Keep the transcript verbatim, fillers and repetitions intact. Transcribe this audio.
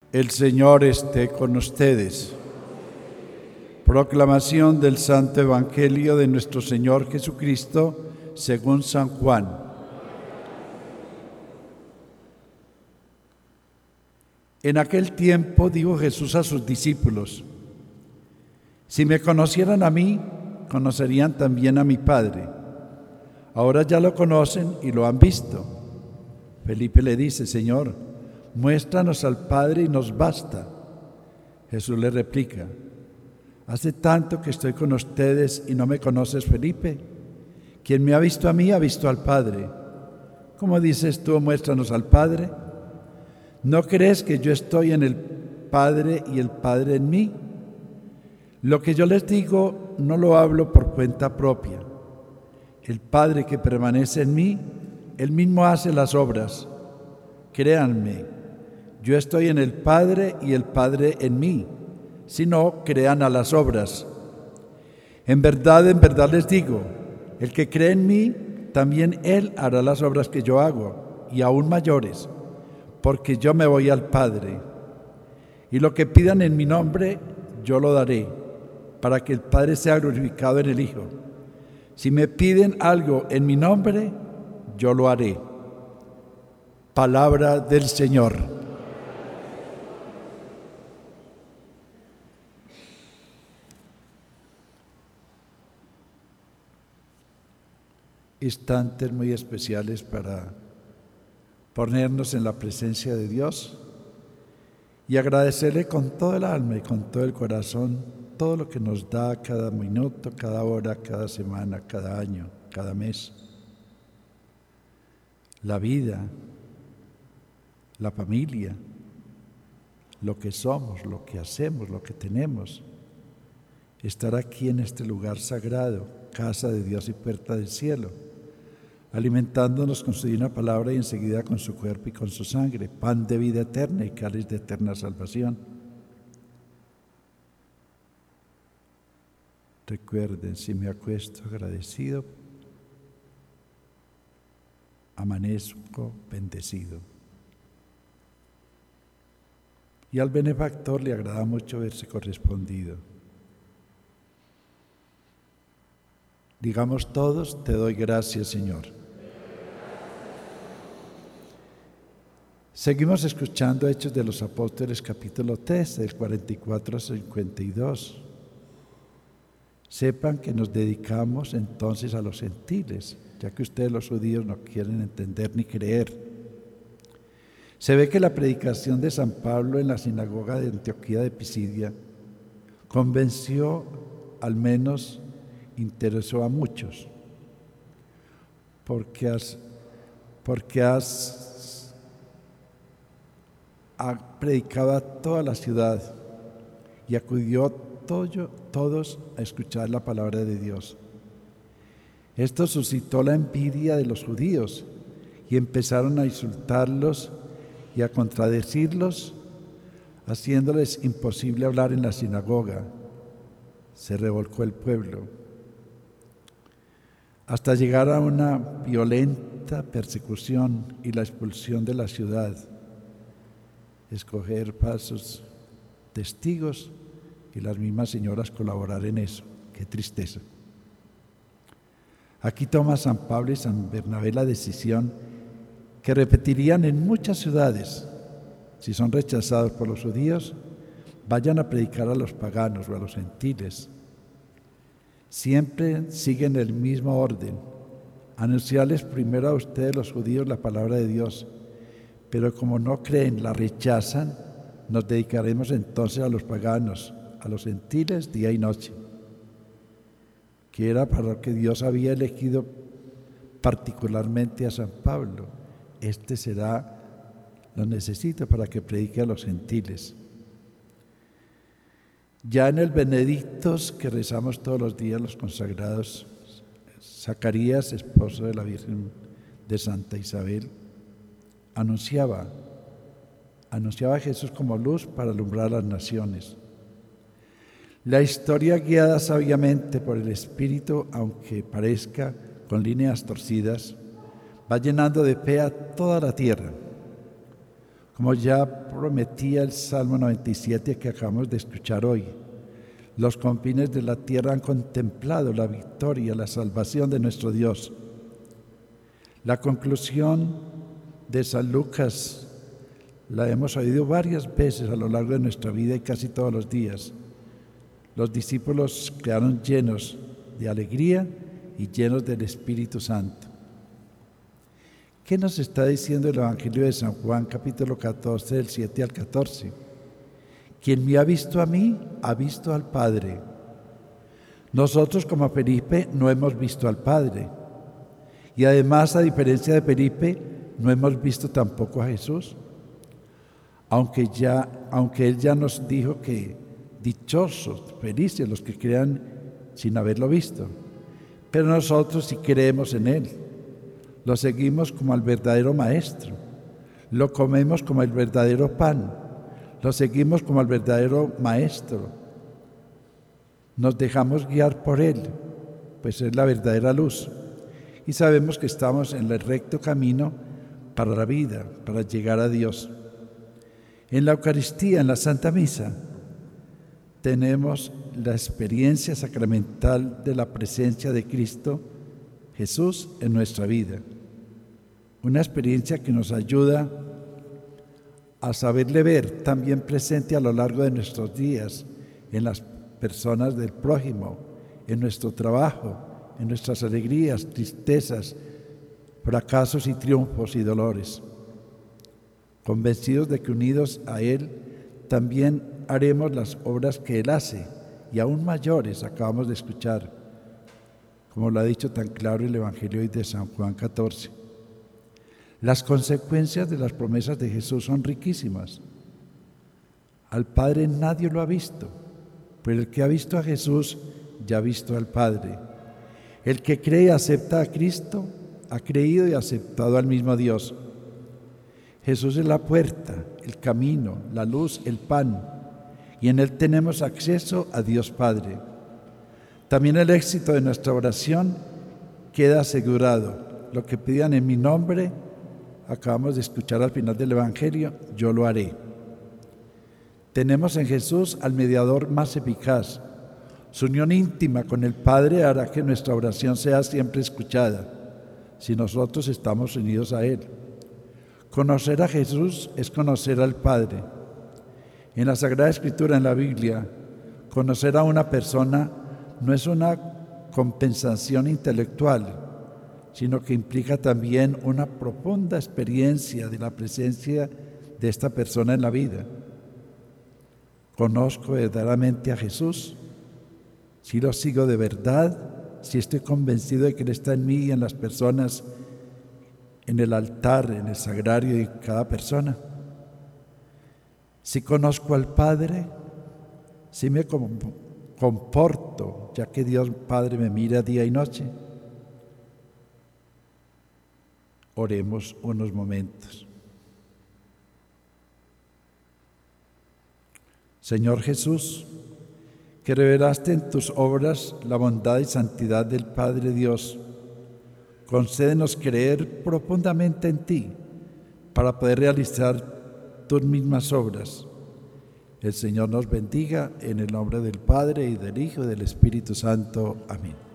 El Señor esté con ustedes. Proclamación del Santo Evangelio de nuestro Señor Jesucristo según San Juan. En aquel tiempo dijo Jesús a sus discípulos: si me conocieran a mí, conocerían también a mi Padre. Ahora ya lo conocen y lo han visto. Felipe le dice: Señor, muéstranos al Padre y nos basta. Jesús le replica: hace tanto que estoy con ustedes y no me conoces, Felipe. Quien me ha visto a mí ha visto al Padre. ¿Cómo dices tú, muéstranos al Padre? ¿No crees que yo estoy en el Padre y el Padre en mí? Lo que yo les digo no lo hablo por cuenta propia. El Padre que permanece en mí, Él mismo hace las obras. Créanme, yo estoy en el Padre y el Padre en mí. Si no, crean a las obras. En verdad, en verdad les digo, el que cree en mí, también él hará las obras que yo hago, y aún mayores, porque yo me voy al Padre. Y lo que pidan en mi nombre, yo lo daré, para que el Padre sea glorificado en el Hijo. Si me piden algo en mi nombre, yo lo haré. Palabra del Señor. Instantes muy especiales para ponernos en la presencia de Dios y agradecerle con todo el alma y con todo el corazón todo lo que nos da cada minuto, cada hora, cada semana, cada año, cada mes. La vida, la familia, lo que somos, lo que hacemos, lo que tenemos. Estar aquí en este lugar sagrado, casa de Dios y puerta del cielo, alimentándonos con su divina palabra y enseguida con su cuerpo y con su sangre, pan de vida eterna y cáliz de eterna salvación. Recuerden, si me acuesto agradecido, amanezco bendecido. Y al benefactor le agrada mucho verse correspondido. Digamos todos: te doy gracias, Señor. Seguimos escuchando Hechos de los Apóstoles, capítulo tres, del cuarenta y cuatro al cincuenta y dos. Sepan que nos dedicamos entonces a los gentiles, ya que ustedes los judíos no quieren entender ni creer. Se ve que la predicación de San Pablo en la sinagoga de Antioquía de Pisidia convenció, al menos interesó a muchos, porque has, porque has ha predicado a toda la ciudad y acudió todo, todos a escuchar la palabra de Dios. Esto suscitó la envidia de los judíos y empezaron a insultarlos y a contradecirlos, haciéndoles imposible hablar en la sinagoga. Se revolcó el pueblo, hasta llegar a una violenta persecución y la expulsión de la ciudad. Escoger falsos testigos y las mismas señoras colaborar en eso. ¡Qué tristeza! Aquí toma San Pablo y San Bernabé la decisión que repetirían en muchas ciudades. Si son rechazados por los judíos, vayan a predicar a los paganos o a los gentiles. Siempre siguen el mismo orden: anunciarles primero a ustedes los judíos la palabra de Dios, pero como no creen, la rechazan, nos dedicaremos entonces a los paganos, a los gentiles día y noche, que era para lo que Dios había elegido particularmente a San Pablo. Este será, lo necesito para que predique a los gentiles. Ya en el Benedictus que rezamos todos los días los consagrados, Zacarías, esposo de la Virgen de Santa Isabel, anunciaba, anunciaba a Jesús como luz para alumbrar a las naciones. La historia, guiada sabiamente por el Espíritu, aunque parezca con líneas torcidas, va llenando de fe a toda la tierra. Como ya prometía el Salmo noventa y siete que acabamos de escuchar hoy, los confines de la tierra han contemplado la victoria, la salvación de nuestro Dios. La conclusión de San Lucas la hemos oído varias veces a lo largo de nuestra vida y casi todos los días. Los discípulos quedaron llenos de alegría y llenos del Espíritu Santo. ¿Qué nos está diciendo el Evangelio de San Juan, capítulo catorce, del siete al catorce? Quien me ha visto a mí, ha visto al Padre. Nosotros, como Felipe, no hemos visto al Padre. Y además, a diferencia de Felipe, no hemos visto tampoco a Jesús. Aunque, ya, aunque Él ya nos dijo que dichosos, felices los que crean sin haberlo visto. Pero nosotros sí creemos en Él. Lo seguimos como al verdadero Maestro. Lo comemos como el verdadero pan. Lo seguimos como al verdadero Maestro. Nos dejamos guiar por Él, pues es la verdadera luz. Y sabemos que estamos en el recto camino para la vida, para llegar a Dios. En la Eucaristía, en la Santa Misa, tenemos la experiencia sacramental de la presencia de Cristo Jesús en nuestra vida. Una experiencia que nos ayuda a saberle ver también presente a lo largo de nuestros días, en las personas del prójimo, en nuestro trabajo, en nuestras alegrías, tristezas, fracasos y triunfos y dolores. Convencidos de que unidos a Él también haremos las obras que Él hace, y aún mayores, acabamos de escuchar, como lo ha dicho tan claro el Evangelio de San Juan catorce. Las consecuencias de las promesas de Jesús son riquísimas. Al Padre nadie lo ha visto, pero el que ha visto a Jesús ya ha visto al Padre. El que cree y acepta a Cristo ha creído y aceptado al mismo Dios. Jesús es la puerta, el camino, la luz, el pan, y en Él tenemos acceso a Dios Padre. También el éxito de nuestra oración queda asegurado. Lo que pidan en mi nombre, acabamos de escuchar al final del Evangelio, yo lo haré. Tenemos en Jesús al mediador más eficaz. Su unión íntima con el Padre hará que nuestra oración sea siempre escuchada, si nosotros estamos unidos a Él. Conocer a Jesús es conocer al Padre. En la Sagrada Escritura, en la Biblia, conocer a una persona no es una compensación intelectual, sino que implica también una profunda experiencia de la presencia de esta persona en la vida. Conozco verdaderamente a Jesús, si lo sigo de verdad, si estoy convencido de que Él está en mí y en las personas, en el altar, en el sagrario de cada persona. Si conozco al Padre, si me comporto, ya que Dios Padre me mira día y noche. Oremos unos momentos. Señor Jesús, que revelaste en tus obras la bondad y santidad del Padre Dios, concédenos creer profundamente en ti para poder realizar tus mismas obras. El Señor nos bendiga en el nombre del Padre y del Hijo y del Espíritu Santo. Amén.